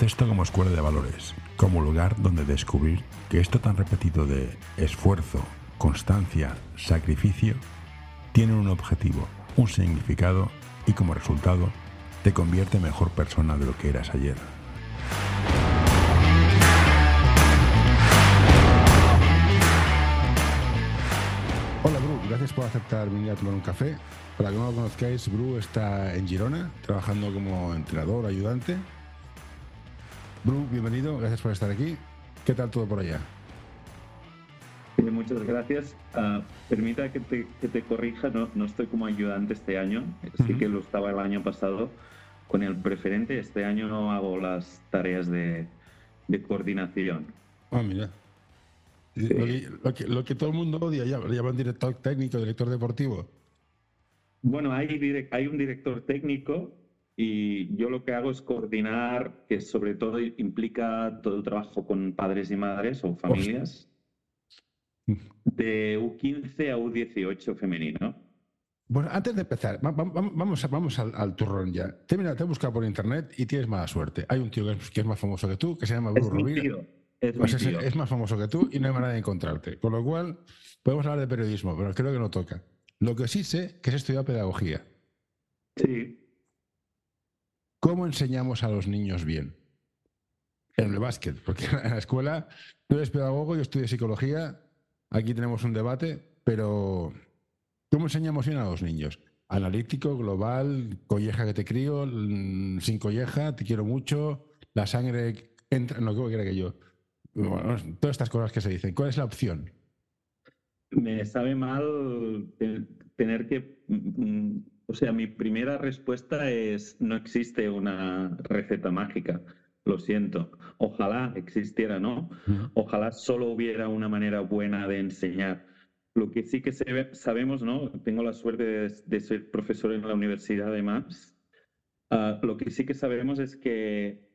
baloncesto como escuela de valores, como lugar donde descubrir que esto tan repetido de esfuerzo, constancia, sacrificio, tiene un objetivo, un significado y como resultado te convierte en mejor persona de lo que eras ayer. Hola Bru, gracias por aceptar venir a tomar un café. Para que no lo conozcáis, Bru está en Girona, trabajando como entrenador, ayudante. Bru, bienvenido, gracias por estar aquí. ¿Qué tal todo por allá? Muchas gracias. Permita que te corrija, no estoy como ayudante este año, sí que lo estaba el año pasado con el preferente. Este año no hago las tareas de coordinación. Ah, mira. Sí. Lo que todo el mundo odia, le llaman director técnico, director deportivo. Bueno, hay un director técnico y yo lo que hago es coordinar, que sobre todo implica todo el trabajo con padres y madres o familias. De U15 a U18 femenino. Bueno, antes de empezar, vamos al turrón ya. Te he buscado por internet y tienes mala suerte. Hay un tío que es más famoso que tú, que se llama Bru Rovira. Es mi tío. Es más famoso que tú y no hay manera de encontrarte. Con lo cual, podemos hablar de periodismo, pero creo que no toca. Lo que sí sé que has estudiado pedagogía. Sí. ¿Cómo enseñamos a los niños bien? En el básquet, porque en la escuela tú eres pedagogo, yo estudio psicología, aquí tenemos un debate, pero ¿cómo enseñamos bien a los niños? Analítico, global, colleja que te crío, sin colleja, te quiero mucho, la sangre entra, no, ¿cómo quiera que yo? Bueno, todas estas cosas que se dicen. ¿Cuál es la opción? Me sabe mal tener que... O sea, mi primera respuesta es, no existe una receta mágica. Lo siento. Ojalá existiera, ¿no? Ojalá solo hubiera una manera buena de enseñar. Lo que sí que sabemos, ¿no? Tengo la suerte de ser profesor en la universidad, además. Lo que sí que sabemos es que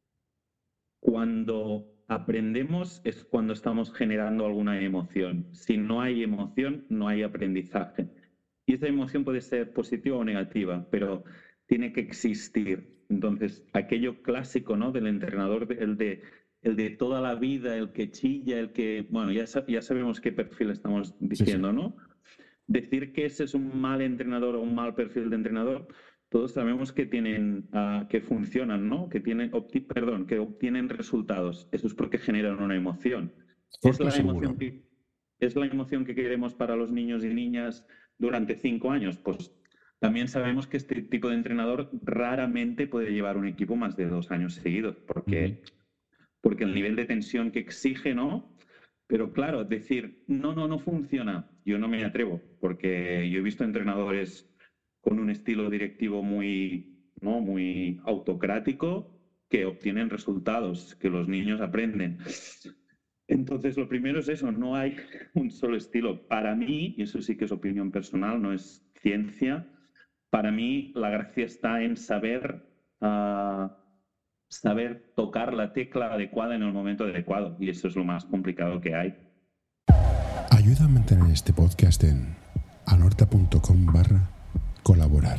cuando aprendemos es cuando estamos generando alguna emoción. Si no hay emoción, no hay aprendizaje. Y esa emoción puede ser positiva o negativa, pero tiene que existir. Entonces, aquello clásico, ¿no? Del entrenador, el de toda la vida, el que chilla, el que... Bueno, ya sabemos qué perfil estamos diciendo, sí. ¿No? Decir que ese es un mal entrenador o un mal perfil de entrenador, todos sabemos que tienen, que funcionan, ¿no? Que que obtienen resultados. Eso es porque generan una emoción. Es la emoción que queremos para los niños y niñas durante 5 años. Pues también sabemos que este tipo de entrenador raramente puede llevar un equipo más de 2 años seguidos, porque el nivel de tensión que exige, ¿no? Pero claro, decir, no funciona, yo no me atrevo, porque yo he visto entrenadores con un estilo directivo muy autocrático que obtienen resultados, que los niños aprenden. Entonces, lo primero es eso, no hay un solo estilo. Para mí, y eso sí que es opinión personal, no es ciencia, para mí la gracia está en saber tocar la tecla adecuada en el momento adecuado, y eso es lo más complicado que hay. Ayuda a mantener este podcast en anorta.com/colaborar.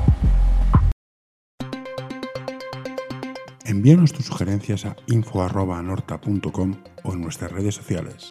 Envíanos tus sugerencias a info@anorta.com o en nuestras redes sociales.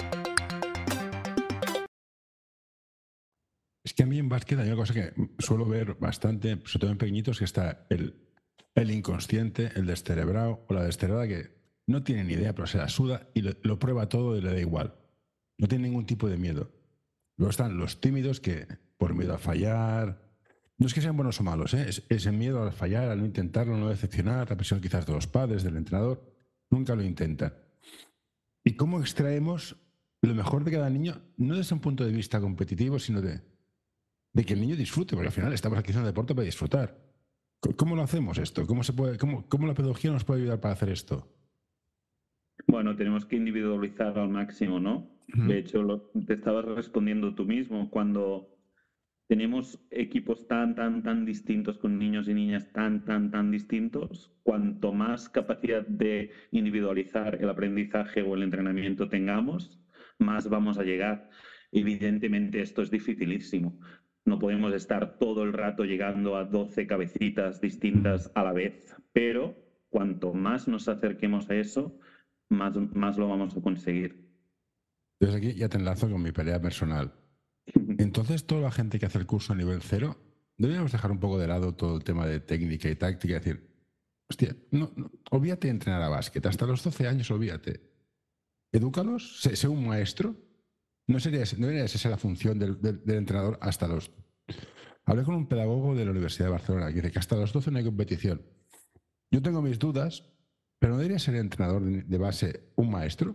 Es que a mí en básquet hay una cosa que suelo ver bastante, sobre todo en pequeñitos, que está el inconsciente, el descerebrado o la descerebrada que no tiene ni idea, pero se la suda y lo prueba todo y le da igual. No tiene ningún tipo de miedo. Luego están los tímidos que, por miedo a fallar, no es que sean buenos o malos, es el miedo a fallar, a no intentarlo, a no decepcionar, la presión quizás de los padres, del entrenador, nunca lo intentan. ¿Y cómo extraemos lo mejor de cada niño, no desde un punto de vista competitivo, sino de que el niño disfrute? Porque al final estamos aquí haciendo deporte para disfrutar. ¿Cómo lo hacemos esto? ¿Cómo la pedagogía nos puede ayudar para hacer esto? Bueno, tenemos que individualizar al máximo, ¿no? De hecho, te estabas respondiendo tú mismo. Cuando tenemos equipos tan distintos con niños y niñas tan distintos, cuanto más capacidad de individualizar el aprendizaje o el entrenamiento tengamos, más vamos a llegar. Evidentemente, esto es dificilísimo. No podemos estar todo el rato llegando a 12 cabecitas distintas a la vez, pero cuanto más nos acerquemos a eso, más lo vamos a conseguir. Desde aquí ya te enlazo con mi pelea personal. Entonces, toda la gente que hace el curso a nivel cero, deberíamos dejar un poco de lado todo el tema de técnica y táctica y decir, hostia, olvídate de entrenar a básquet, hasta los 12 años olvídate. Edúcalos, sé un maestro. No debería ser esa la función del entrenador hasta los... Hablé con un pedagogo de la Universidad de Barcelona que dice que hasta los 12 no hay competición. Yo tengo mis dudas, pero ¿no debería ser el entrenador de base un maestro?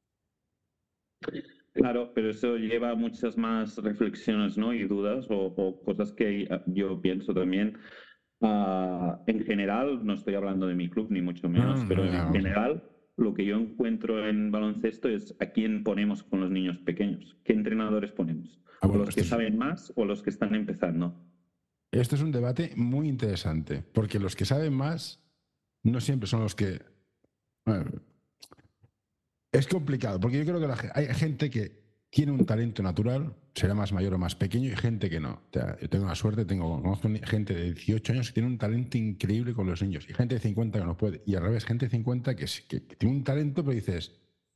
Claro, pero eso lleva a muchas más reflexiones, ¿no? Y dudas o cosas que yo pienso también. En general, no estoy hablando de mi club ni mucho No, menos, no, pero ya, en general lo que yo encuentro en baloncesto es a quién ponemos con los niños pequeños, qué entrenadores ponemos, o bueno, los que saben más o los que están empezando. esto es un debate muy interesante, porque los que saben más no siempre son los que... Bueno, es complicado, porque yo creo que hay gente que tiene un talento natural, será más mayor o más pequeño, y gente que no. O sea, yo tengo la suerte, conozco gente de 18 años que tiene un talento increíble con los niños, y gente de 50 que no puede. Y al revés, gente de 50 que tiene un talento, pero dices,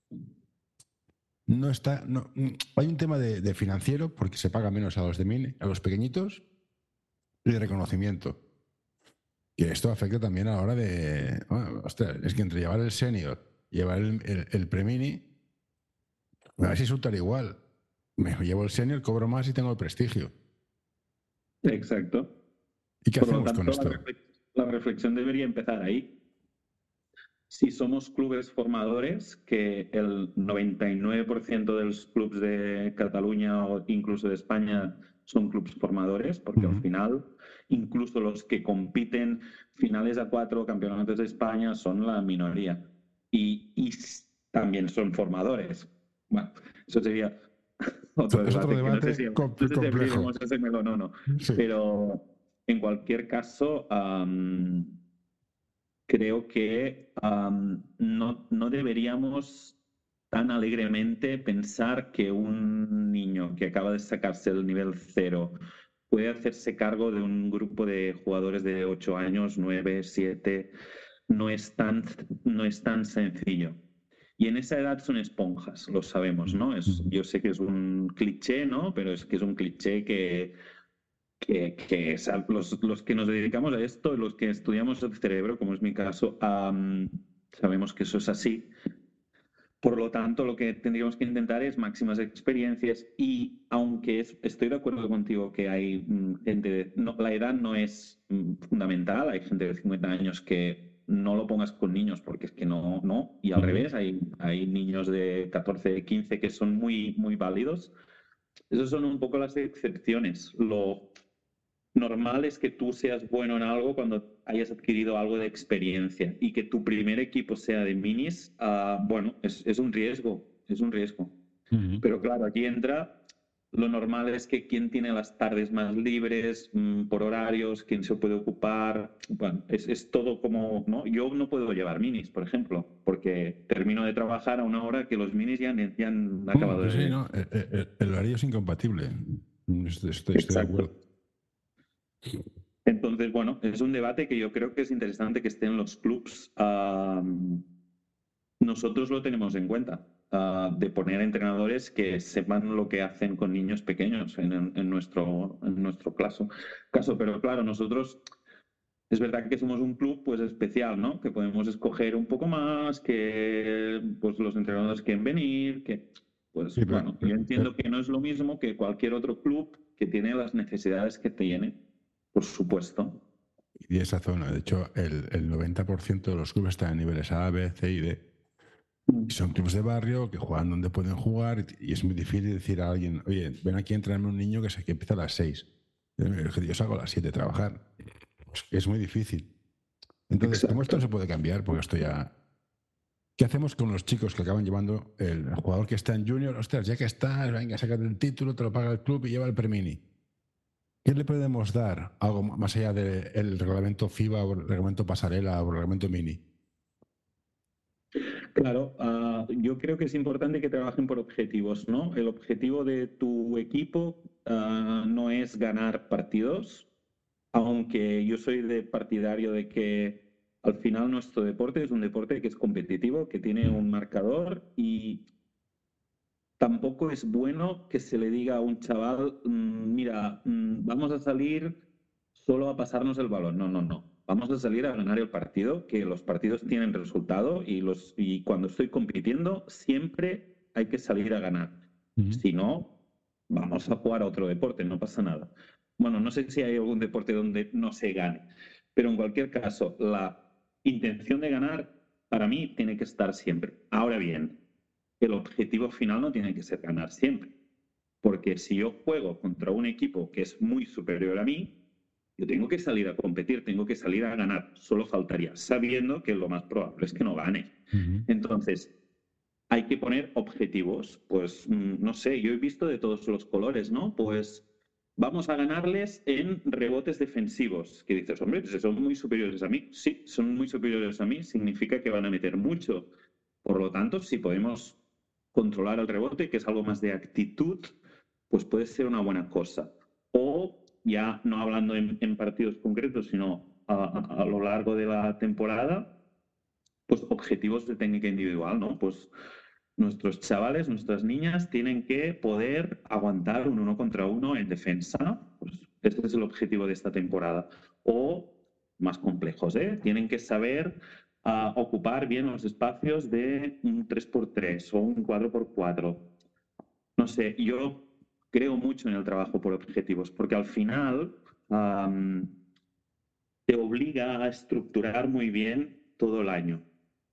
no está... No, hay un tema de financiero, porque se paga menos a los de mini, a los pequeñitos, y de reconocimiento. Y esto afecta también a la hora de... Bueno, ostras, es que entre llevar el senior y llevar el premini, a ver si resulta igual. Me llevo el senior, cobro más y tengo el prestigio. Exacto. ¿Y qué Por lo hacemos con tanto, esto? la reflexión debería empezar ahí. Si somos clubes formadores, que el 99% de los clubes de Cataluña o incluso de España son clubes formadores, porque al final, incluso los que compiten finales a 4, campeonatos de España, son la minoría. Y también son formadores. Bueno, eso sería otro Es otro debate que debate no sé si complejo. abriremos ese melón o no. Sí. Pero en cualquier caso, creo que no deberíamos tan alegremente pensar que un niño que acaba de sacarse el nivel cero puede hacerse cargo de un grupo de jugadores de 8 años, 9, 7. No es tan sencillo. Y en esa edad son esponjas, lo sabemos, ¿no? Yo sé que es un cliché, ¿no? Pero es que es un cliché que los que nos dedicamos a esto, los que estudiamos el cerebro, como es mi caso, sabemos que eso es así. Por lo tanto, lo que tendríamos que intentar es máximas experiencias y aunque estoy de acuerdo contigo que hay gente la edad no es fundamental, hay gente de 50 años que no lo pongas con niños porque es que no, y al revés, hay niños de 14, 15 que son muy, muy válidos. Esas son un poco las excepciones. Lo normal es que tú seas bueno en algo cuando hayas adquirido algo de experiencia y que tu primer equipo sea de minis, bueno, es un riesgo, es un riesgo. Pero claro, aquí entra, lo normal es que quien tiene las tardes más libres, por horarios, quién se puede ocupar, bueno, es todo como, ¿no? Yo no puedo llevar minis, por ejemplo, porque termino de trabajar a una hora que los minis ya han acabado Sí, sí, de... no. El horario es incompatible. Estoy de Exacto. acuerdo. Entonces, bueno, es un debate que yo creo que es interesante que esté en los clubs. Nosotros lo tenemos en cuenta, de poner entrenadores que sepan lo que hacen con niños pequeños en nuestro caso. Pero claro, nosotros es verdad que somos un club pues especial, ¿no? Que podemos escoger un poco más, que pues los entrenadores quieren venir, que pues Sí, bueno, yo entiendo que no es lo mismo que cualquier otro club que tiene las necesidades que tiene, por supuesto. y esa zona, de hecho, el 90% de los clubes están en niveles A, B, C y D. Y son clubes de barrio que juegan donde pueden jugar y es muy difícil decir a alguien, oye, ven aquí a entrenarme un niño que empieza a las 6. Yo salgo a las 7 a trabajar. Es muy difícil. Entonces, como esto no Exacto. se puede cambiar, porque esto ya... ¿Qué hacemos con los chicos que acaban llevando el jugador que está en junior? Ostras, ya que estás, venga, sácate el título, te lo paga el club y lleva el premini. ¿Qué le podemos dar? Algo más allá del reglamento FIBA o el reglamento pasarela o el reglamento mini. Claro, yo creo que es importante que trabajen por objetivos, ¿no? El objetivo de tu equipo no es ganar partidos, aunque yo soy partidario de que al final nuestro deporte es un deporte que es competitivo, que tiene un marcador y tampoco es bueno que se le diga a un chaval, mira, vamos a salir solo a pasarnos el balón. No, no, no. Vamos a salir a ganar el partido, que los partidos tienen resultado y cuando estoy compitiendo siempre hay que salir a ganar. Si no, vamos a jugar a otro deporte, no pasa nada. Bueno, no sé si hay algún deporte donde no se gane, pero en cualquier caso, la intención de ganar para mí tiene que estar siempre. Ahora bien, el objetivo final no tiene que ser ganar siempre. Porque si yo juego contra un equipo que es muy superior a mí, yo tengo que salir a competir, tengo que salir a ganar. Solo faltaría, sabiendo que lo más probable es que no gane. Entonces, hay que poner objetivos. Pues, no sé, yo he visto de todos los colores, ¿no? Pues vamos a ganarles en rebotes defensivos. Que dices, hombre, pues son muy superiores a mí. Sí, son muy superiores a mí, significa que van a meter mucho. Por lo tanto, si podemos controlar el rebote, que es algo más de actitud, pues puede ser una buena cosa. O ya no hablando en partidos concretos, sino a lo largo de la temporada, pues objetivos de técnica individual, ¿no? Pues nuestros chavales, nuestras niñas tienen que poder aguantar un 1 contra 1 en defensa. Pues este es el objetivo de esta temporada. O más complejos, ¿eh? Tienen que saber ocupar bien los espacios de un 3x3 o un 4x4. No sé, yo creo mucho en el trabajo por objetivos, porque al final te obliga a estructurar muy bien todo el año.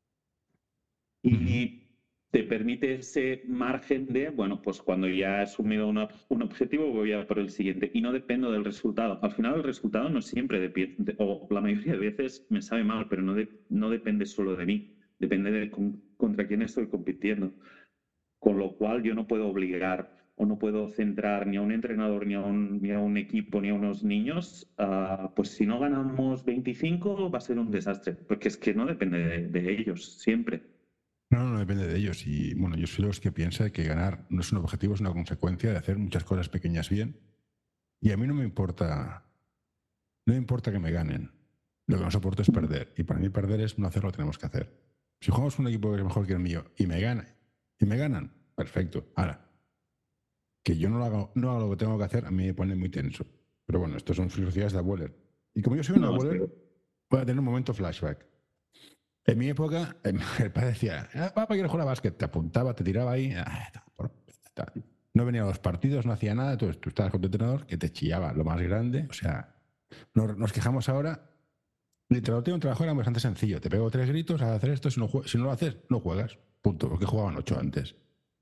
Y te permite ese margen de, bueno, pues cuando ya he asumido un objetivo voy a por el siguiente y no dependo del resultado. Al final el resultado no siempre depende, o la mayoría de veces me sabe mal, pero no depende solo de mí, depende de contra quién estoy compitiendo. Con lo cual yo no puedo obligar o no puedo centrar ni a un entrenador, ni a un equipo, ni a unos niños, pues si no ganamos 25 va a ser un desastre, porque es que no depende de ellos, siempre. No, no depende de ellos. Y bueno, yo soy de los que piensa que ganar no es un objetivo, es una consecuencia de hacer muchas cosas pequeñas bien. Y a mí no me importa, no me importa que me ganen. Lo que no soporto es perder. Y para mí perder es no hacer lo que tenemos que hacer. Si jugamos con un equipo que es mejor que el mío y me ganan, perfecto. Ahora, que yo no hago lo que tengo que hacer, a mí me pone muy tenso. Pero bueno, estos son filosofías de abueler. Y como yo soy un No, abueler, voy a tener un momento flashback. En mi época, el padre decía, papá, quiero jugar a básquet. Te apuntaba, te tiraba ahí. No venía a los partidos, no hacía nada. Entonces tú estabas con tu entrenador que te chillaba lo más grande. O sea, nos quejamos ahora. Literal, un trabajo era bastante sencillo. Te pego 3 gritos a hacer esto. Si no lo haces, no juegas. Punto. Porque jugaban 8 antes.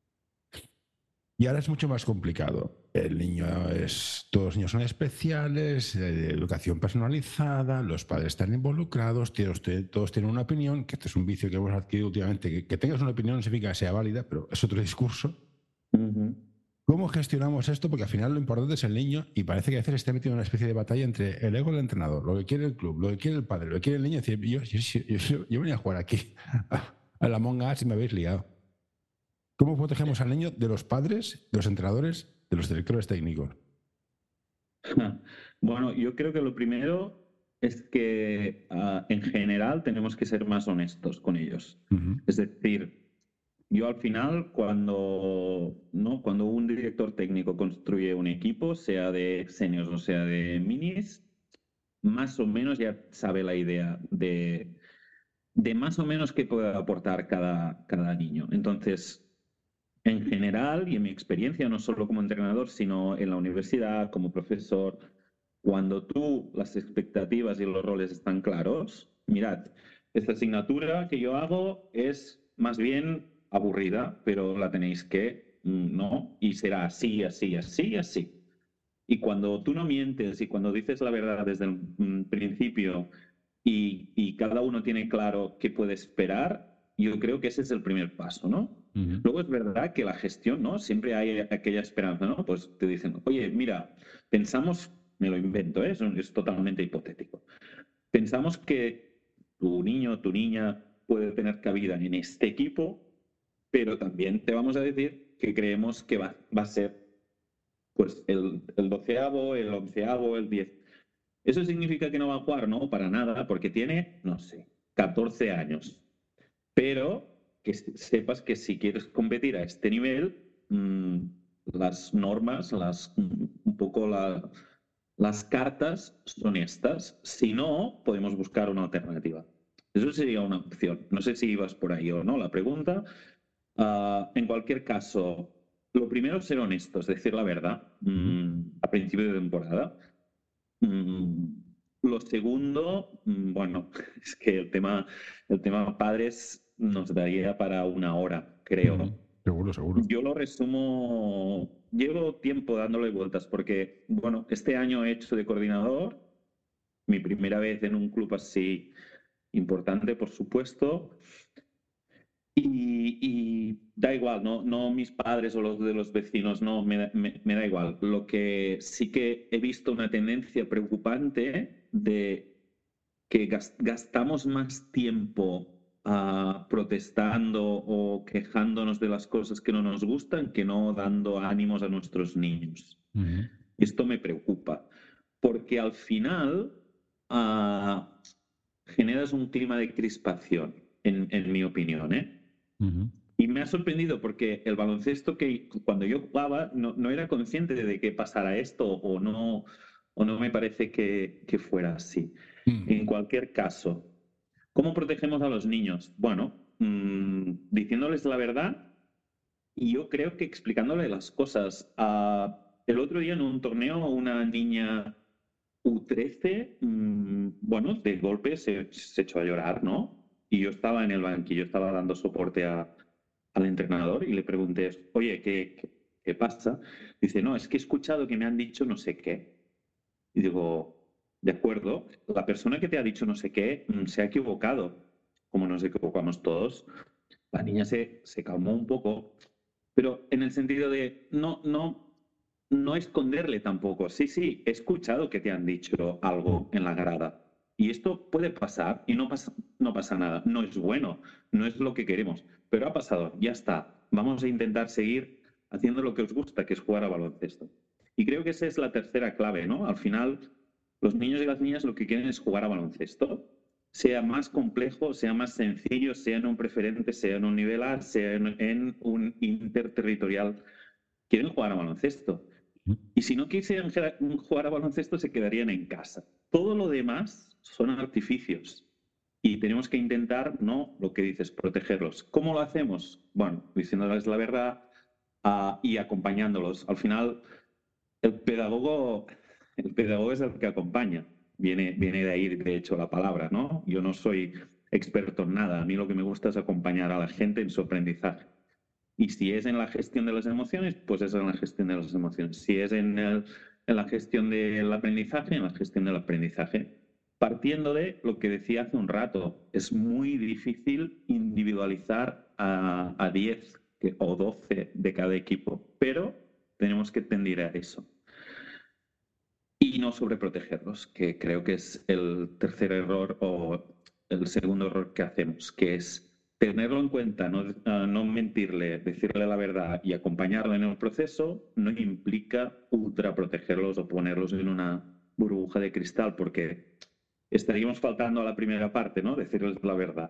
Y ahora es mucho más complicado. El niño todos los niños son especiales, educación personalizada, los padres están involucrados, todos tienen una opinión, que este es un vicio que hemos adquirido últimamente. Que tengas una opinión no significa que sea válida, pero es otro discurso. ¿Cómo gestionamos esto? Porque al final lo importante es el niño y parece que a veces está metido en una especie de batalla entre el ego del entrenador, lo que quiere el club, lo que quiere el padre, lo que quiere el niño. Es decir, yo venía a jugar aquí a la Among Us y me habéis liado. ¿Cómo protegemos al niño de los padres, de los entrenadores, de los directores técnicos? Bueno, yo creo que lo primero es que en general tenemos que ser más honestos con ellos. Es decir, yo al final, cuando un director técnico construye un equipo, sea de seniors o sea de minis, más o menos ya sabe la idea de más o menos qué puede aportar cada niño. Entonces, en general y en mi experiencia, no solo como entrenador, sino en la universidad, como profesor, cuando las expectativas y los roles están claros, mirad, esta asignatura que yo hago es más bien aburrida, pero la tenéis que, ¿no? Y será así, así, así, así. Y cuando tú no mientes y cuando dices la verdad desde el principio y cada uno tiene claro qué puede esperar, yo creo que ese es el primer paso, ¿no? Luego es verdad que la gestión, ¿no? Siempre hay aquella esperanza, ¿no? Pues te dicen, oye, mira, pensamos, me lo invento, ¿eh? Es totalmente hipotético. Pensamos que tu niño o tu niña puede tener cabida en este equipo, pero también te vamos a decir que creemos que va a ser pues el 12avo, el 11avo, el 10. ¿Eso significa que no va a jugar? No, para nada, porque tiene, no sé, 14 años. Pero que sepas que si quieres competir a este nivel, las normas, un poco las cartas son estas. Si no, podemos buscar una alternativa. Eso sería una opción. No sé si ibas por ahí o no la pregunta. En cualquier caso, lo primero es ser honestos, decir la verdad a principio de temporada. Lo segundo, bueno, es que el tema padres nos daría para una hora, creo. Seguro, seguro. Yo lo resumo, llevo tiempo dándole vueltas porque, bueno, este año he hecho de coordinador, mi primera vez en un club así importante, por supuesto. Y da igual, no mis padres o los de los vecinos, no, me da igual. Lo que sí que he visto una tendencia preocupante de que gastamos más tiempo protestando o quejándonos de las cosas que no nos gustan que no dando ánimos a nuestros niños. Y esto me preocupa, porque al final generas un clima de crispación, en mi opinión, ¿eh? Y me ha sorprendido porque el baloncesto que cuando yo jugaba no era consciente de que pasara esto o no me parece que fuera así. En cualquier caso, ¿cómo protegemos a los niños? Bueno, diciéndoles la verdad y yo creo que explicándole las cosas. El otro día en un torneo una niña U13, bueno, de golpe se echó a llorar, ¿no? Y yo estaba en el banquillo, estaba dando soporte al entrenador y le pregunté, oye, ¿qué pasa? Dice, no, es que he escuchado que me han dicho no sé qué. Y digo, de acuerdo, la persona que te ha dicho no sé qué se ha equivocado, como nos equivocamos todos. La niña se calmó un poco, pero en el sentido de no esconderle tampoco. Sí, sí, he escuchado que te han dicho algo en la grada. Y esto puede pasar y no pasa nada. No es bueno, no es lo que queremos. Pero ha pasado, ya está. Vamos a intentar seguir haciendo lo que os gusta, que es jugar a baloncesto. Y creo que esa es la tercera clave, ¿no? Al final, los niños y las niñas lo que quieren es jugar a baloncesto, sea más complejo, sea más sencillo, sea en un preferente, sea en un nivel A, sea en un interterritorial. Quieren jugar a baloncesto. Y si no quisieran jugar a baloncesto, se quedarían en casa. Todo lo demás son artificios. Y tenemos que intentar, ¿no? Lo que dices, protegerlos. ¿Cómo lo hacemos? Bueno, diciéndoles la verdad y acompañándolos. Al final, el pedagogo es el que acompaña. Viene de ahí, de hecho, la palabra, ¿no? Yo no soy experto en nada. A mí lo que me gusta es acompañar a la gente en su aprendizaje. Y si es en la gestión de las emociones, pues es en la gestión de las emociones. Si es en la gestión del aprendizaje, en la gestión del aprendizaje. Partiendo de lo que decía hace un rato, es muy difícil individualizar a 10 o 12 de cada equipo, pero tenemos que tender a eso. Y no sobreprotegerlos, que creo que es el tercer error o el segundo error que hacemos, que es tenerlo en cuenta, no mentirle, decirle la verdad y acompañarlo en el proceso, no implica ultraprotegerlos o ponerlos en una burbuja de cristal, porque estaríamos faltando a la primera parte, ¿no? Decirles la verdad.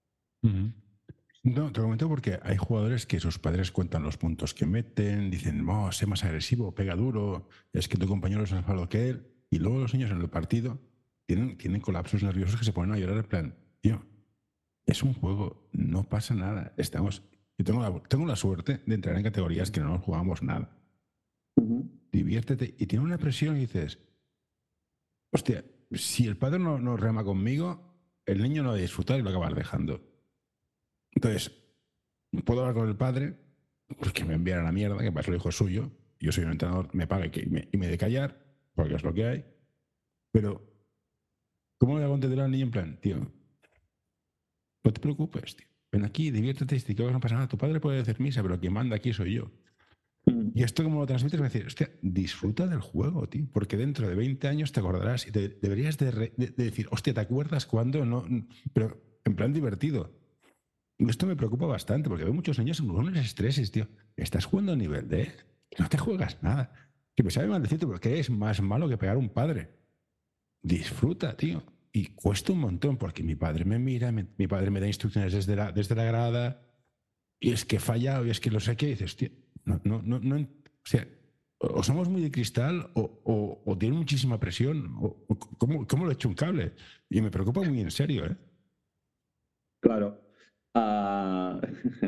No, te lo comento porque hay jugadores que sus padres cuentan los puntos que meten, dicen, oh, sé más agresivo, pega duro, es que tu compañero es más malo que él. Y luego los niños en el partido tienen colapsos nerviosos que se ponen a llorar en plan, tío, es un juego, no pasa nada. Yo tengo la suerte de entrar en categorías que no nos jugamos nada. Diviértete. Y tiene una presión y dices, hostia, si el padre no rema conmigo, el niño no va a disfrutar y lo acabar dejando. Entonces, puedo hablar con el padre, pues que me enviara a la mierda, que para eso el hijo es suyo. Yo soy un entrenador, me paga y me de callar, porque es lo que hay. Pero, ¿cómo le hago entender al niño en plan, tío? No te preocupes, tío. Ven aquí, diviértete, y que no pasa nada. Tu padre puede decir misa, pero quien manda aquí soy yo. Y esto, como lo transmites, va a decir, hostia, disfruta del juego, tío, porque dentro de 20 años te acordarás y deberías de decir, hostia, ¿te acuerdas cuándo? No, pero en plan divertido. Y esto me preocupa bastante, porque veo muchos niños con unos estreses, tío. Estás jugando a nivel de... No te juegas nada. Que me sabe mal decirte, porque es más malo que pegar a un padre. Disfruta, tío. y cuesta un montón porque mi padre me mira, mi padre me da instrucciones desde la grada y es que he fallado y es que lo sé qué. Y dices, tío, o sea, o somos muy de cristal o tiene muchísima presión. ¿Cómo le echo un cable? Y me preocupa muy en serio, ¿eh? Claro. Ah,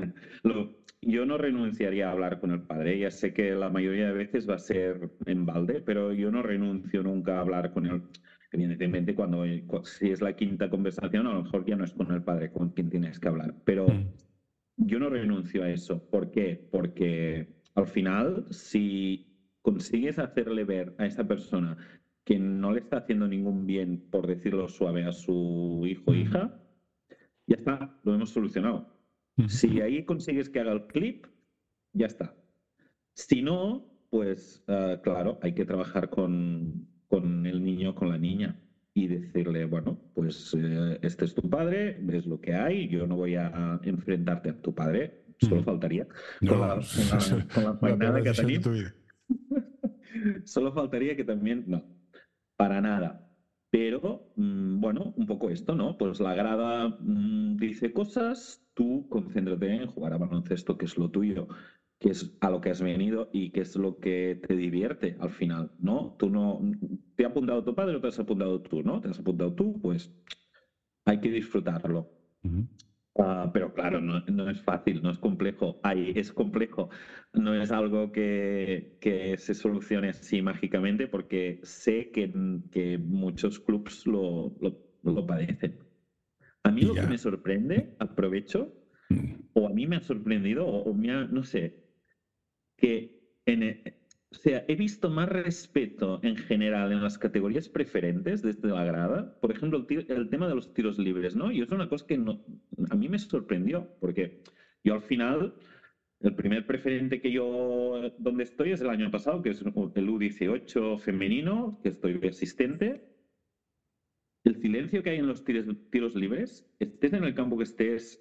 yo no renunciaría a hablar con el padre. Ya sé que la mayoría de veces va a ser en balde, pero yo no renuncio nunca a hablar con él. Evidentemente, si es la quinta conversación, a lo mejor ya no es con el padre con quien tienes que hablar. Pero Mm. yo no renuncio a eso. ¿Por qué? Porque al final, si consigues hacerle ver a esa persona que no le está haciendo ningún bien, por decirlo suave, a su hijo o Mm. hija, ya está, lo hemos solucionado. Si Mm. ahí consigues que haga el clip, ya está. Si no, pues claro, hay que trabajar con el niño, con la niña y decirle, bueno, pues este es tu padre, es lo que hay, yo no voy a enfrentarte a tu padre, solo Mm. faltaría, con No, la, con la, con la la peor feinada que decisión de tenim, tu vida. solo faltaría que también, no, para nada. Pero, bueno, un poco esto, ¿no? Pues la grada dice cosas, tú concéntrate en jugar a baloncesto, que es lo tuyo, que es a lo que has venido y que es lo que te divierte al final, ¿no? Tú no, te ha apuntado tu padre o te has apuntado tú, ¿no? Te has apuntado tú, pues hay que disfrutarlo. Mm. Pero claro, no es fácil, no es complejo. Ay, es complejo. No es algo que se solucione así mágicamente porque sé que muchos clubs lo padecen. A mí Y lo que me ya. sorprende, aprovecho, Mm. o a mí me ha sorprendido, no sé, que o sea, he visto más respeto en general en las categorías preferentes desde la grada. Por ejemplo, el tema de los tiros libres, ¿no? Y es una cosa que a mí me sorprendió, porque yo al final, el primer preferente que yo, donde estoy es el año pasado, que es el U18 femenino, que estoy de asistente. El silencio que hay en los tiros libres, estés en el campo que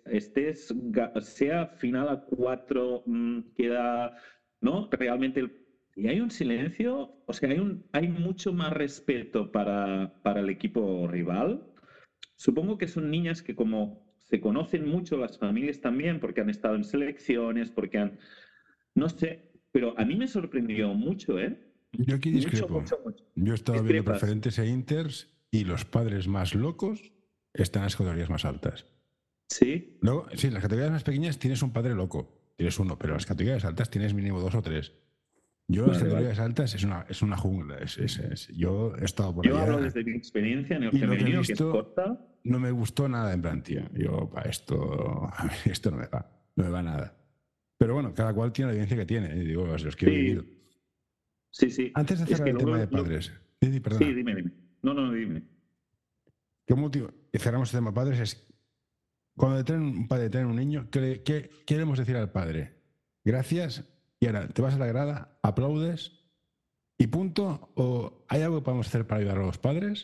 sea final a cuatro, queda, ¿no? Realmente, y hay un silencio, o sea, hay mucho más respeto para el equipo rival. Supongo que son niñas que como se conocen mucho las familias también, porque han estado en selecciones, no sé, pero a mí me sorprendió mucho, ¿eh? Yo aquí Mucho, discrepo. mucho, mucho. Yo he estado viendo Discrepas. preferentes e inters y los padres más locos están en las categorías más altas. Sí, Luego, sí, en las categorías más pequeñas tienes un padre loco, tienes uno, pero en las categorías altas tienes mínimo dos o tres. Yo en las vale, vale. categorías altas es una jungla. Yo he estado por Yo hablo allá desde mi experiencia en el y lo que he femenino, que es visto corta. no me gustó nada en plan, tío. Yo, para esto, a mí esto no me va nada. Pero bueno, cada cual tiene la evidencia que tiene, digo, los que he vivido. Sí, sí, sí. Antes de Es cerrar que el tema luego, de padres, Didi, sí, perdona, dime, dime. No, no, dime. ¿qué motivo? Y cerramos el tema de padres es cuando un padre tiene un niño, ¿qué queremos decir al padre? Gracias, y ahora te vas a la grada, aplaudes y punto. ¿O hay algo que podemos hacer para ayudar a los padres?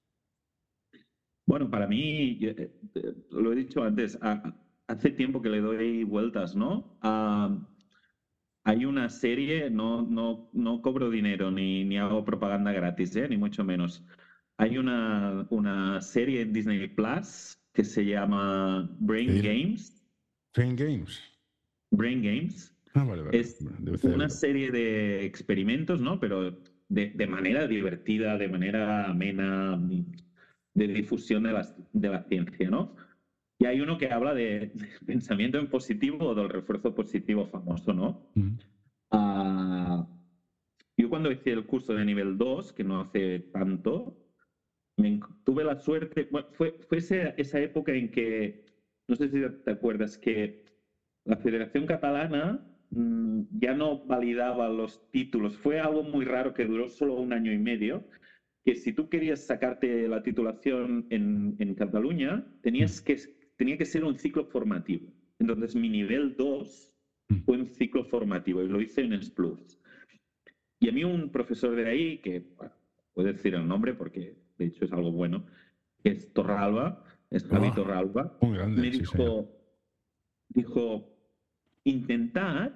Bueno, para mí, lo he dicho antes, hace tiempo que le doy vueltas, ¿no? Hay una serie, no cobro dinero ni hago propaganda gratis, ¿eh? Ni mucho menos. Hay una serie en Disney Plus que se llama Brain Pedir Games. Train Games. Brain Games. Ah, vale, vale. Es De una cerebro. serie de experimentos, ¿no? Pero de manera divertida, de manera amena, de difusión de la ciencia, ¿no? Y hay uno que habla de pensamiento en positivo o del refuerzo positivo famoso, ¿no? Mm. Ah, yo cuando hice el curso de nivel 2, que no hace tanto, tuve la suerte, bueno, fue esa época en que, no sé si te acuerdas, que la Federación Catalana ya no validaba los títulos. Fue algo muy raro que duró solo un año y medio, que si tú querías sacarte la titulación en Cataluña, Mm. tenía que ser un ciclo formativo. Entonces mi nivel 2 Mm. fue un ciclo formativo y lo hice en Splus. Y a mí un profesor de ahí, que bueno, puedo decir el nombre porque de hecho es algo bueno, que es Torralba, es Javi Ah, Torralba, un grande, me sí, señor. dijo, intentad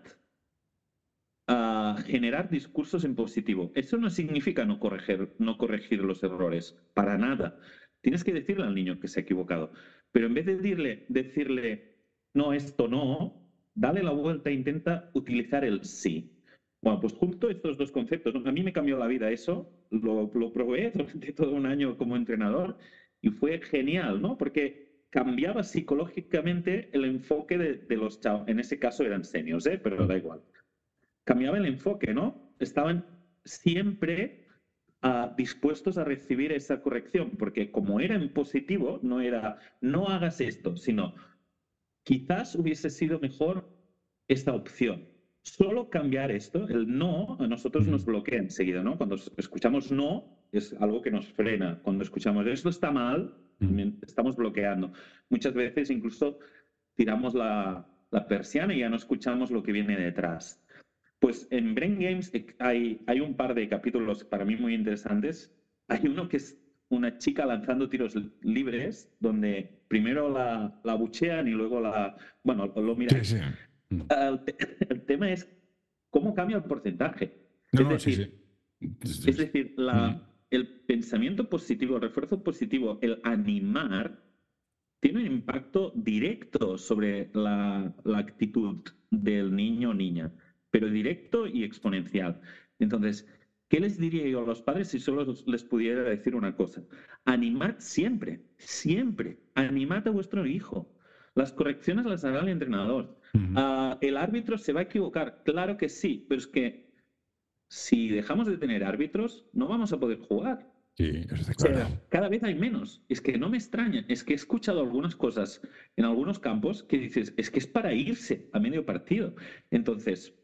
generar discursos en positivo. Eso no significa no corregir los errores, para nada. tienes que decirle al niño que se ha equivocado. Pero en vez de decirle, no, esto no, dale la vuelta e intenta utilizar el sí. Bueno, pues junto estos dos conceptos, ¿no? A mí me cambió la vida eso, lo probé durante todo un año como entrenador y fue genial, ¿no? Porque cambiaba psicológicamente el enfoque de los chavos. En ese caso eran seniors, ¿eh? Pero da igual. Cambiaba el enfoque, ¿no? Estaban siempre dispuestos a recibir esa corrección, porque como era en positivo, no era no hagas esto, sino quizás hubiese sido mejor esta opción. Solo cambiar esto, el no, a nosotros nos bloquea enseguida, ¿no? Cuando escuchamos no, es algo que nos frena. Cuando escuchamos esto está mal, estamos bloqueando. Muchas veces incluso tiramos la persiana y ya no escuchamos lo que viene detrás. Pues en Brain Games hay un par de capítulos para mí muy interesantes. Hay uno que es una chica lanzando tiros libres, donde primero la abuchean y luego bueno, lo miráis. Sí. El tema es cómo cambia el porcentaje. Sí. Es decir, el pensamiento positivo, el refuerzo positivo, el animar, tiene un impacto directo sobre la actitud del niño o niña, pero directo y exponencial. Entonces, ¿qué les diría yo a los padres si solo les pudiera decir una cosa? Animad siempre, siempre. Animad a vuestro hijo. Las correcciones las hará el entrenador. ¿El árbitro se va a equivocar? Claro que sí, pero es que si dejamos de tener árbitros, no vamos a poder jugar. Sí, eso está O sea, claro. cada vez hay menos. Es que no me extraña. Es que he escuchado algunas cosas en algunos campos que dices, es que es para irse a medio partido. Entonces,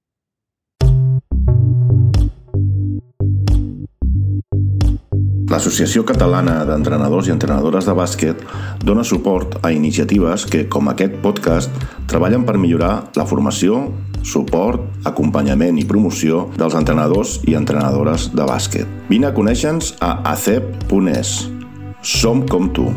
L'Associació Catalana d'Entrenadors i Entrenadores de Bàsquet dona suport a iniciatives que, com aquest podcast, treballen per millorar la formació, suport, acompanyament i promoció dels entrenadors i entrenadores de bàsquet. Vine a conèixer-nos a acep.es. Som com tu.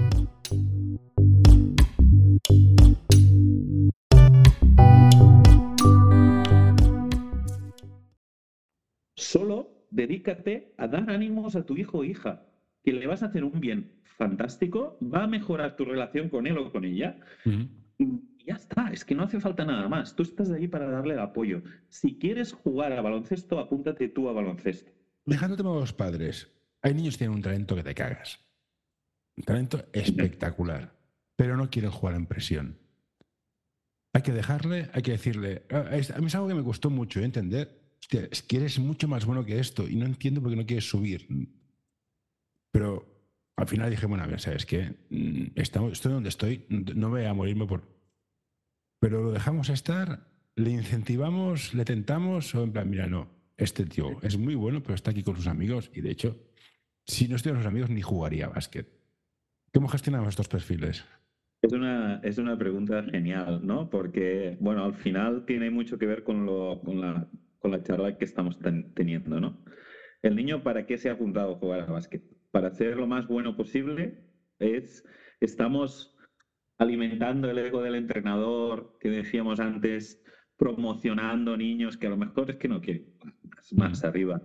solo dedícate a dar ánimos a tu hijo o hija, que le vas a hacer un bien fantástico, va a mejorar tu relación con él o con ella. Y ya está, es que no hace falta nada más. Tú estás ahí para darle el apoyo. Si quieres jugar a baloncesto, apúntate tú a baloncesto. Dejándote a los padres, hay niños que tienen un talento que te cagas. Un talento espectacular, pero no quieren jugar en presión. Hay que dejarle, hay que decirle, a mí es algo que me costó mucho entender. Hostia, es que eres mucho más bueno que esto y no entiendo por qué no quieres subir. Pero al final dije, bueno, a ver, ¿sabes qué? Estoy donde estoy, no voy a morirme por... Pero lo dejamos estar, le incentivamos, le tentamos, o en plan, mira, no, este tío es muy bueno, pero está aquí con sus amigos y de hecho, si no estuviera con sus amigos, ni jugaría a básquet. ¿Cómo gestionamos estos perfiles? Es una pregunta genial, ¿no? Porque, bueno, al final tiene mucho que ver con la charla que estamos teniendo, ¿no? El niño, ¿para qué se ha apuntado a jugar a básquet? Para hacer lo más bueno posible. Estamos alimentando el ego del entrenador, que decíamos antes, promocionando niños que a lo mejor es que no quieren más arriba.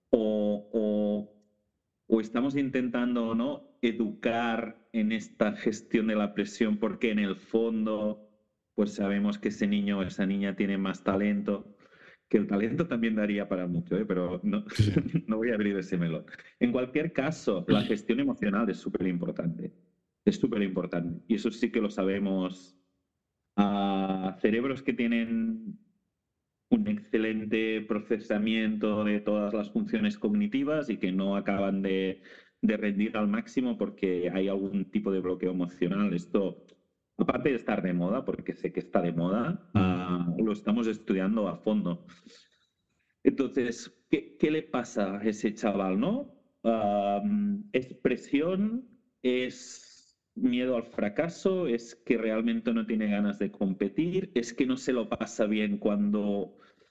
O estamos intentando, ¿no?, educar en esta gestión de la presión porque en el fondo pues sabemos que ese niño o esa niña tiene más talento, que el talento también daría para mucho, pero no, no voy a abrir ese melón. En cualquier caso, la gestión emocional es súper importante. Es súper importante. Y eso sí que lo sabemos. Cerebros que tienen un excelente procesamiento de todas las funciones cognitivas y que no acaban de rendir al máximo porque hay algún tipo de bloqueo emocional. Esto, aparte de estar de moda, porque sé que está de moda, lo estamos estudiando a fondo. Entonces, ¿qué le pasa a ese chaval, no? ¿Es presión? ¿Es miedo al fracaso? ¿Es que realmente no tiene ganas de competir? ¿Es que no se lo pasa bien cuando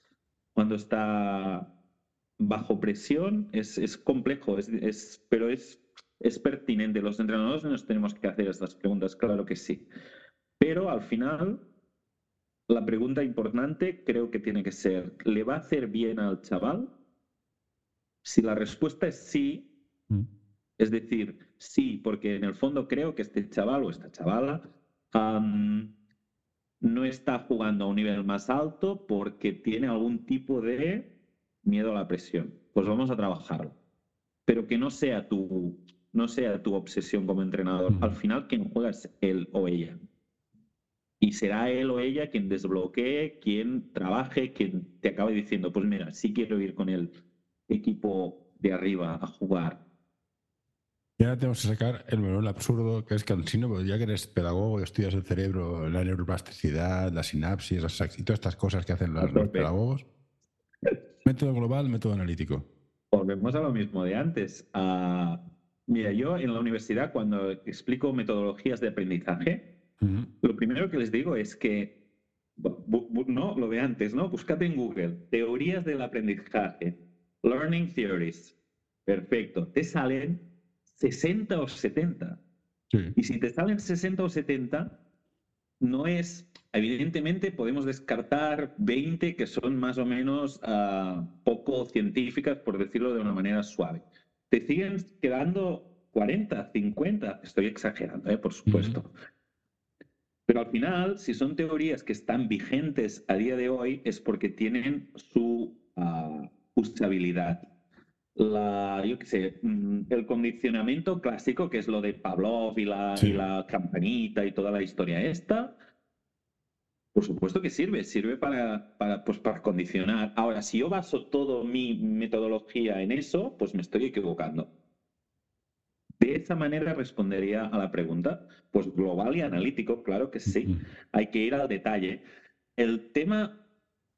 está bajo presión? Es complejo, pero es pertinente. Los entrenadores nos tenemos que hacer estas preguntas, claro que sí. Pero al final, la pregunta importante creo que tiene que ser, ¿le va a hacer bien al chaval? Si la respuesta es sí, Es decir, sí, porque en el fondo creo que este chaval o esta chavala no está jugando a un nivel más alto porque tiene algún tipo de miedo a la presión. Pues vamos a trabajarlo. Pero que no sea tu obsesión como entrenador. Al final, quien juega es él o ella. Y será él o ella quien desbloquee, quien trabaje, quien te acabe diciendo, pues mira, sí quiero ir con el equipo de arriba a jugar. Y ahora tenemos que sacar el melón absurdo, que es cansino, porque ya que eres pedagogo y estudias el cerebro, la neuroplasticidad, la sinapsis, y todas estas cosas que hacen los pedagogos. Método global, método analítico. Volvemos a lo mismo de antes. Mira, yo en la universidad, cuando explico metodologías de aprendizaje, lo primero que les digo es que, no, lo de antes, ¿no? Búscate en Google, teorías del aprendizaje, learning theories. Perfecto. Te salen 60 o 70. Sí. Y si te salen 60 o 70, no es, evidentemente podemos descartar 20 que son más o menos poco científicas, por decirlo de una manera suave. Te siguen quedando 40, 50, estoy exagerando, por supuesto. Pero al final, si son teorías que están vigentes a día de hoy, es porque tienen su usabilidad. Yo qué sé, el condicionamiento clásico, que es lo de Pavlov y la campanita y toda la historia esta, por supuesto que sirve para condicionar. Ahora, si yo baso toda mi metodología en eso, pues me estoy equivocando. De esa manera respondería a la pregunta. Pues global y analítico, claro que sí. Hay que ir al detalle. El tema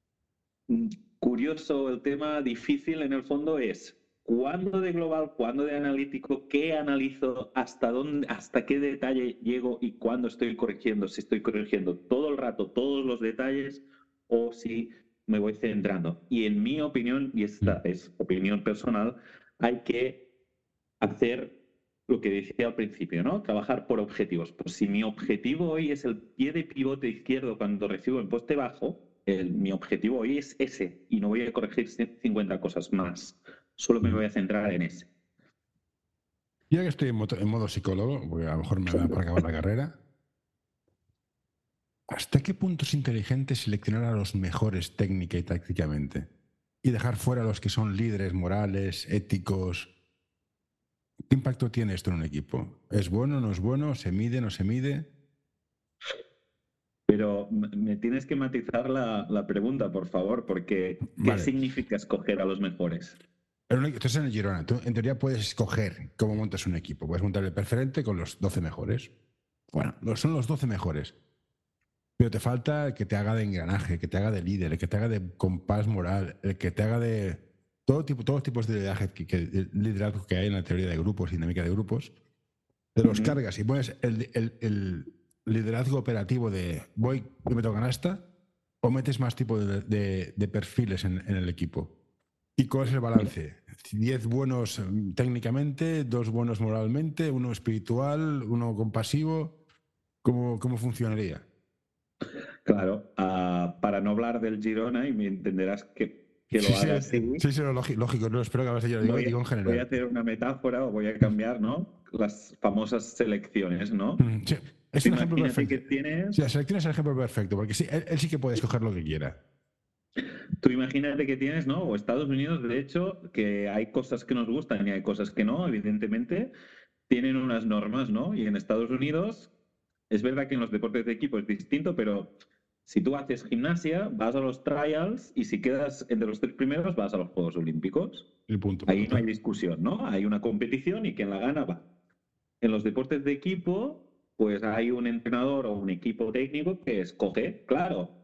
curioso, el tema difícil en el fondo es cuándo de global, cuándo de analítico, qué analizo, hasta qué detalle llego y cuándo estoy corrigiendo, si estoy corrigiendo todo el rato todos los detalles o si me voy centrando. Y en mi opinión, y esta es opinión personal, hay que hacer lo que decía al principio, ¿no? Trabajar por objetivos. Pues si mi objetivo hoy es el pie de pivote izquierdo cuando recibo el poste bajo, mi objetivo hoy es ese y no voy a corregir 50 cosas más. Solo me voy a centrar en ese. Ya que estoy en modo psicólogo, porque a lo mejor me da para acabar la carrera, ¿hasta qué punto es inteligente seleccionar a los mejores técnica y tácticamente? Y dejar fuera a los que son líderes morales, éticos. ¿Qué impacto tiene esto en un equipo? ¿Es bueno, no es bueno? ¿Se mide, no se mide? Pero me tienes que matizar la pregunta, por favor, porque ¿qué significa escoger a los mejores? Estás en el Girona. Tú, en teoría, puedes escoger cómo montas un equipo. Puedes montar el preferente con los 12 mejores. Bueno, son los 12 mejores. Pero te falta el que te haga de engranaje, que te haga de líder, el que te haga de compás moral, el que te haga de todos los tipos de liderazgo que hay en la teoría de grupos, dinámica de grupos. Te los cargas y pones el liderazgo operativo de voy, yo meto canasta, o metes más tipo de perfiles en el equipo. ¿Y cuál es el balance? 10 buenos técnicamente, 2 buenos moralmente, 1 espiritual, 1 compasivo. ¿Cómo funcionaría? Claro, para no hablar del Girona, y me entenderás que lo haga así. Sí, lógico, no espero que hagas yo, digo en general. Voy a hacer una metáfora o voy a cambiar, ¿no? Las famosas selecciones, ¿no? Sí, es un ejemplo perfecto. Que tienes... Sí, la selección es el ejemplo perfecto, porque sí, él sí que puede escoger lo que quiera. Tú imagínate que tienes, ¿no? O Estados Unidos, de hecho, que hay cosas que nos gustan y hay cosas que no, evidentemente, tienen unas normas, ¿no? Y en Estados Unidos, es verdad que en los deportes de equipo es distinto, pero si tú haces gimnasia, vas a los trials y si quedas entre los 3 primeros, vas a los Juegos Olímpicos. El punto. Ahí no hay discusión, ¿no? Hay una competición y quien la gana va. En los deportes de equipo, pues hay un entrenador o un equipo técnico que escoge, claro.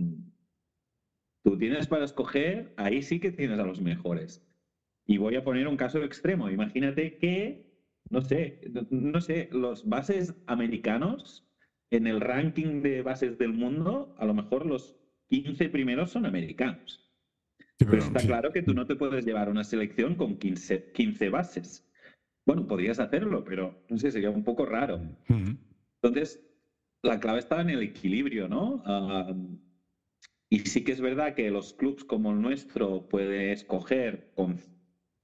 Tú tienes para escoger, ahí sí que tienes a los mejores. Y voy a poner un caso extremo. Imagínate que, no sé, los bases americanos, en el ranking de bases del mundo, a lo mejor los 15 primeros son americanos. Sí, pero está claro que tú no te puedes llevar una selección con 15 bases. Bueno, podrías hacerlo, pero no sé, sería un poco raro. Entonces, la clave está en el equilibrio, ¿no? Y sí que es verdad que los clubs como el nuestro pueden escoger con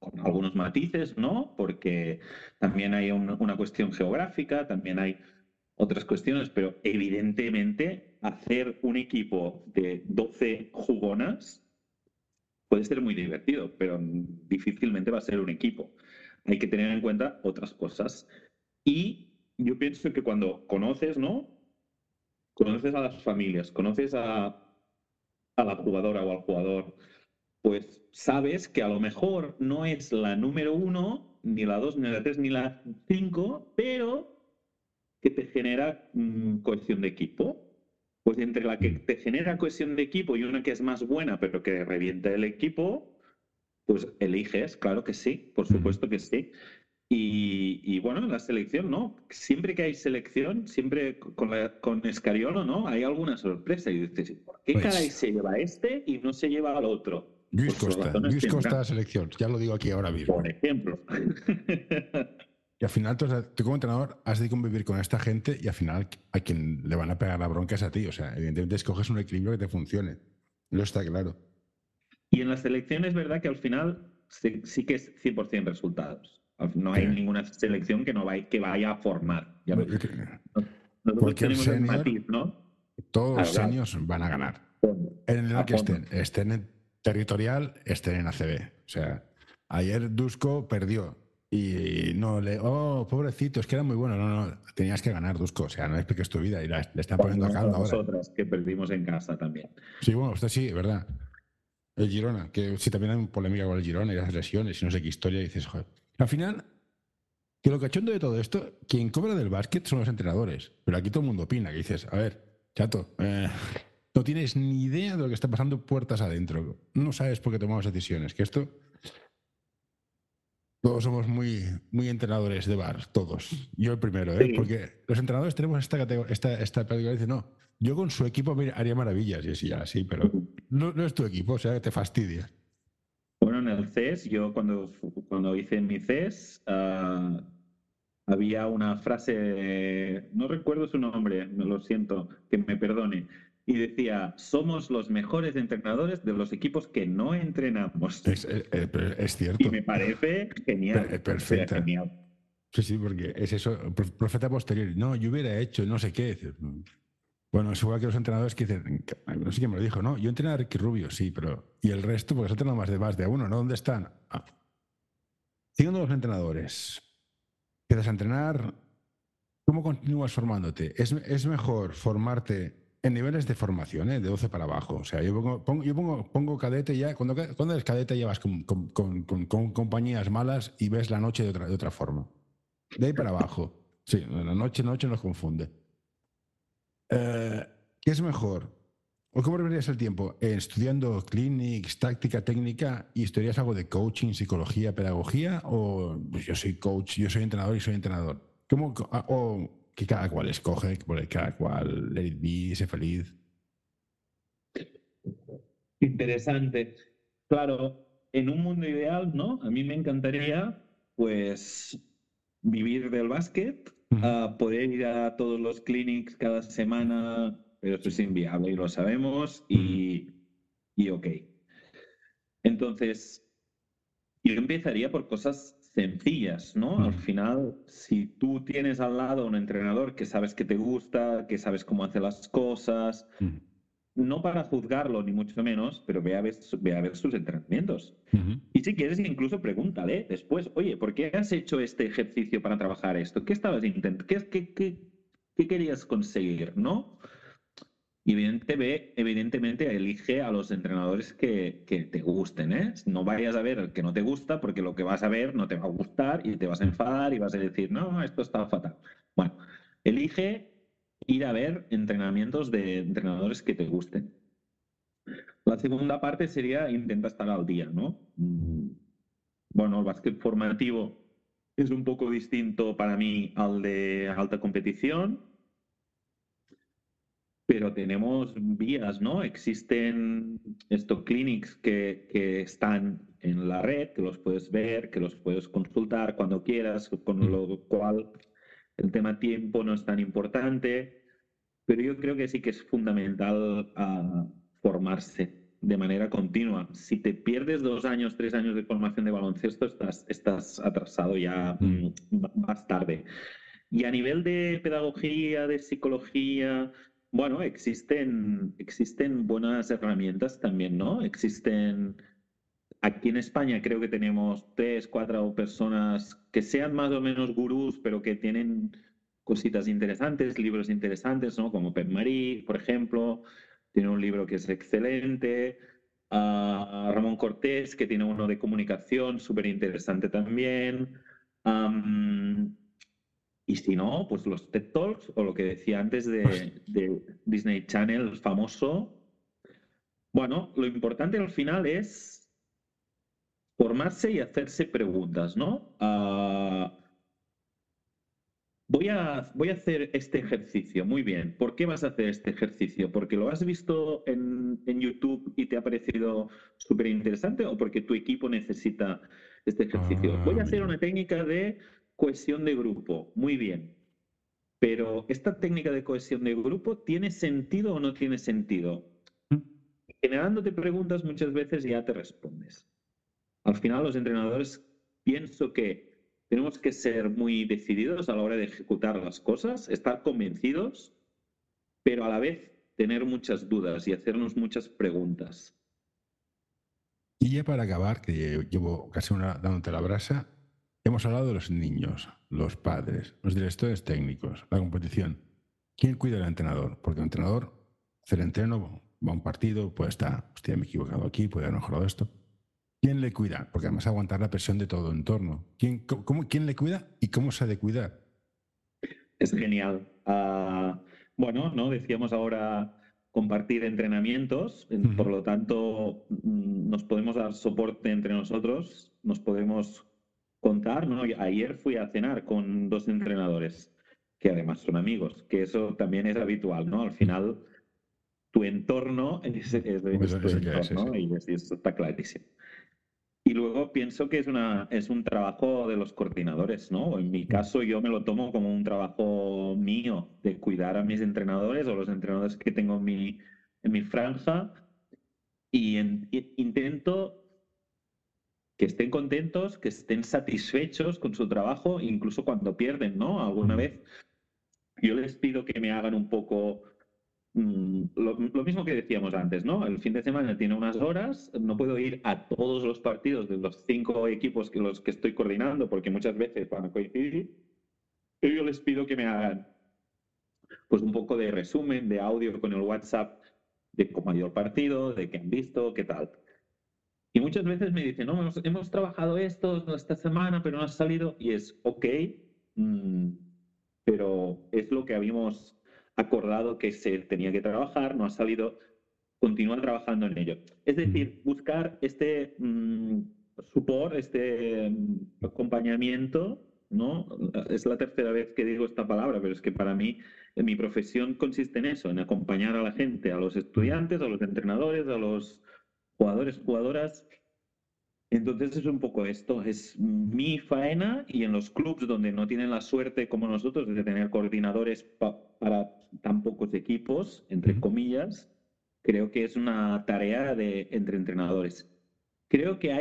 con algunos matices, ¿no? Porque también hay una cuestión geográfica, también hay otras cuestiones, pero evidentemente hacer un equipo de 12 jugonas puede ser muy divertido, pero difícilmente va a ser un equipo. Hay que tener en cuenta otras cosas. Y yo pienso que cuando conoces, ¿no? Conoces a las familias, conoces a la jugadora o al jugador, pues sabes que a lo mejor no es la número 1, ni la 2, ni la 3, ni la 5, pero que te genera cohesión de equipo. Pues entre la que te genera cohesión de equipo y una que es más buena, pero que revienta el equipo, pues eliges, claro que sí, por supuesto que sí. Y bueno, la selección, ¿no? Siempre que hay selección, siempre con Escariolo, ¿no? Hay alguna sorpresa y dices, ¿por qué caray Pues, se lleva este y no se lleva al otro? Pues sus razones Luis Costa a tendrán, la selección, ya lo digo aquí ahora mismo. por ejemplo. Y al final, tú como entrenador has de convivir con esta gente y al final a quien le van a pegar la bronca es a ti. O sea, evidentemente escoges un equilibrio que te funcione. Eso está claro. Y en la selección es verdad que al final sí que es 100% resultados. No hay ninguna selección que vaya a formar. Nosotros Cualquier tenemos el senior, matiz, ¿no? todos los Claro, seniors van a ganar. claro. En el A que fondo. estén en territorial, estén en ACB. O sea, ayer Dusko perdió y no le. Oh, pobrecito, es que era muy bueno. No, tenías que ganar, Dusko. O sea, no expliques tu vida y le están poniendo a Vamos a caldo ahora. nosotras que perdimos en casa también. Sí, bueno, usted sí, ¿verdad? El Girona, que sí también hay polémica con el Girona y las lesiones y no sé qué historia, y dices, joder. Al final, que lo cachondo de todo esto, quien cobra del básquet son los entrenadores. Pero aquí todo el mundo opina, que dices, a ver, chato, no tienes ni idea de lo que está pasando puertas adentro. No sabes por qué tomamos decisiones. Que esto, todos somos muy entrenadores de bar, todos. Yo el primero, ¿eh? Sí. Porque los entrenadores tenemos esta categoría. Dice, no, yo con su equipo haría maravillas. Y así, ya, sí, pero no es tu equipo, o sea, te fastidia. Bueno, en el CES, yo cuando hice mi CES, había una frase, no recuerdo su nombre, me lo siento, que me perdone, y decía, somos los mejores entrenadores de los equipos que no entrenamos. Es Y cierto. me parece genial, o sea, Perfecta. genial. Sí, sí, porque es eso, profeta posterior. No, yo hubiera hecho no sé qué. Dices, bueno, es igual que los entrenadores que dicen, no sé quién me lo dijo, no, yo entrené a Ricky Rubio, sí, pero ¿y el resto? Porque se entrenado más de uno, ¿no? ¿Dónde están? Siguiendo los entrenadores, empiezas a entrenar, ¿cómo continúas formándote? Es mejor formarte en niveles de formación, ¿eh? De 12 para abajo. O sea, pongo cadete ya, cuando eres cadete ya vas con compañías malas y ves la noche de otra forma. De ahí para abajo. Sí, la noche nos confunde. ¿Qué es mejor? ¿O cómo deberías el tiempo? ¿Estudiando clinics, táctica, técnica y estudias algo de coaching, psicología, pedagogía? ¿O pues yo soy coach, yo soy entrenador y soy entrenador? ¿Cómo, o que cada cual escoge, que cada cual let it be, sé feliz? Interesante. Claro, en un mundo ideal, ¿no? A mí me encantaría, pues, vivir del básquet, poder ir a todos los clinics cada semana, pero eso es inviable y lo sabemos, y ok. Entonces, yo empezaría por cosas sencillas, ¿no? Al final, si tú tienes al lado un entrenador que sabes que te gusta, que sabes cómo hace las cosas, no para juzgarlo, ni mucho menos, pero ve a ver sus entrenamientos. Y si quieres, incluso pregúntale después, oye, ¿por qué has hecho este ejercicio para trabajar esto? ¿Qué estabas intentando? ¿Qué querías conseguir? ¿No? Y evidentemente elige a los entrenadores que te gusten, ¿eh? No vayas a ver el que no te gusta, porque lo que vas a ver no te va a gustar y te vas a enfadar y vas a decir, no, esto está fatal. Bueno, elige ir a ver entrenamientos de entrenadores que te gusten. La segunda parte sería intenta estar al día, ¿no? Bueno, el básquet formativo es un poco distinto para mí al de alta competición, pero tenemos vías, ¿no? Existen estos clinics que están en la red, que los puedes ver, que los puedes consultar cuando quieras, con lo cual el tema tiempo no es tan importante, pero yo creo que sí que es fundamental formarse. de manera continua. Si te pierdes 2 años, 3 años de formación de baloncesto, estás atrasado ya más tarde. Y a nivel de pedagogía, de psicología, bueno, existen buenas herramientas también, ¿no? Aquí en España creo que tenemos 3, 4 personas que sean más o menos gurús, pero que tienen cositas interesantes, libros interesantes, ¿no? Como Pep Marí, por ejemplo, tiene un libro que es excelente. Ramón Cortés, que tiene uno de comunicación súper interesante también. Y si no, pues los TED Talks o lo que decía antes de Disney Channel, el famoso. Bueno, lo importante al final es formarse y hacerse preguntas, ¿no? Voy a hacer este ejercicio. Muy bien. ¿Por qué vas a hacer este ejercicio? ¿Porque lo has visto en YouTube y te ha parecido súper interesante o porque tu equipo necesita este ejercicio? Voy a hacer una técnica de cohesión de grupo. Muy bien. Pero ¿esta técnica de cohesión de grupo tiene sentido o no tiene sentido? Generándote preguntas muchas veces ya te respondes. Al final los entrenadores pienso que tenemos que ser muy decididos a la hora de ejecutar las cosas, estar convencidos, pero a la vez tener muchas dudas y hacernos muchas preguntas. Y ya para acabar, que llevo casi una hora dándote la brasa, hemos hablado de los niños, los padres, los directores técnicos, la competición. ¿Quién cuida al entrenador? Porque el entrenador hace el entreno, va a un partido, puede estar, hostia, me he equivocado aquí, puede haber mejorado esto. ¿Quién le cuida? Porque además aguantar la presión de todo el entorno. ¿Quién le cuida y cómo se ha de cuidar? Es genial. Bueno, ¿no? Decíamos ahora compartir entrenamientos, por lo tanto nos podemos dar soporte entre nosotros, nos podemos contar, ¿no? Ayer fui a cenar con 2 entrenadores que además son amigos, que eso también es habitual, ¿no? Al final tu entorno es tu entorno y eso está clarísimo. Y luego pienso que es un trabajo de los coordinadores, ¿no? En mi caso yo me lo tomo como un trabajo mío de cuidar a mis entrenadores o los entrenadores que tengo en mi franja y intento que estén contentos, que estén satisfechos con su trabajo, incluso cuando pierden, ¿no? Alguna vez yo les pido que me hagan un poco lo mismo que decíamos antes, ¿no? El fin de semana tiene unas horas, no puedo ir a todos los partidos de los 5 equipos que los que estoy coordinando, porque muchas veces van a coincidir, pero yo les pido que me hagan pues un poco de resumen, de audio con el WhatsApp de cómo ha ido el partido, de qué han visto, qué tal. Y muchas veces me dicen, no, hemos trabajado esto esta semana, pero no ha salido, y es ok, pero es lo que habíamos acordado que se tenía que trabajar, no ha salido, continúa trabajando en ello. Es decir, buscar este support, este acompañamiento, ¿no? Es la tercera vez que digo esta palabra, pero es que para mí, en mi profesión consiste en eso, en acompañar a la gente, a los estudiantes, a los entrenadores, a los jugadores, jugadoras. Entonces es un poco esto, es mi faena y en los clubs donde no tienen la suerte como nosotros de tener coordinadores para tan pocos equipos, entre comillas, creo que es una tarea entre entrenadores. Creo que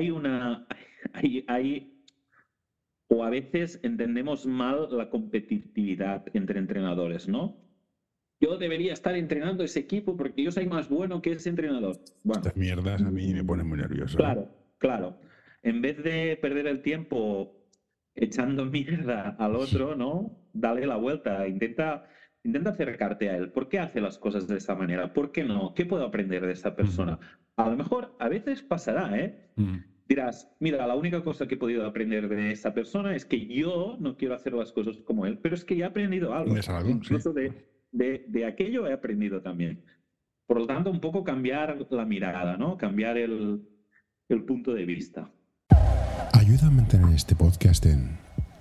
o a veces entendemos mal la competitividad entre entrenadores, ¿no? Yo debería estar entrenando ese equipo porque yo soy más bueno que ese entrenador. Bueno, estas mierdas a mí me ponen muy nervioso. Claro, claro. En vez de perder el tiempo echando mierda al otro, ¿no? Dale la vuelta, intenta acercarte a él. ¿Por qué hace las cosas de esa manera? ¿Por qué no? ¿Qué puedo aprender de esa persona? A lo mejor a veces pasará, ¿eh? Dirás, mira, la única cosa que he podido aprender de esa persona es que yo no quiero hacer las cosas como él, pero es que ya he aprendido algo. Incluso sí. de aquello he aprendido también. Por lo tanto, un poco cambiar la mirada, ¿no? Cambiar el punto de vista. Ayuda a mantener este podcast en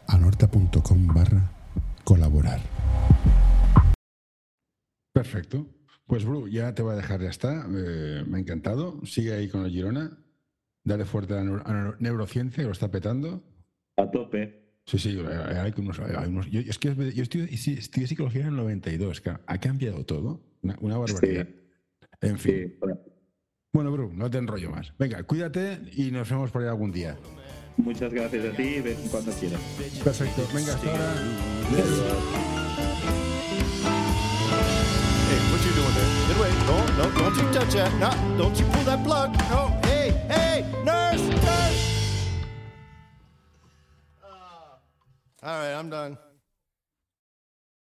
anorta.com/colaborar. Perfecto. Pues Bru, ya te voy a dejar, ya está. Me ha encantado. Sigue ahí con el Girona. Dale fuerte a la neurociencia, que lo está petando. A tope. Sí, hay unos yo estudié psicología en el 92. Ha cambiado todo. Una barbaridad. Sí. En fin. Sí. Bueno, Bru, no te enrollo más. Venga, cuídate y nos vemos por ahí algún día. Muchas gracias a ti, ven cuando quieras. Perfecto, venga, hasta ahora. Hey, what you doing there? Get away. No, don't you touch that. No, don't you pull that plug. No, hey, nurse! All right, I'm done.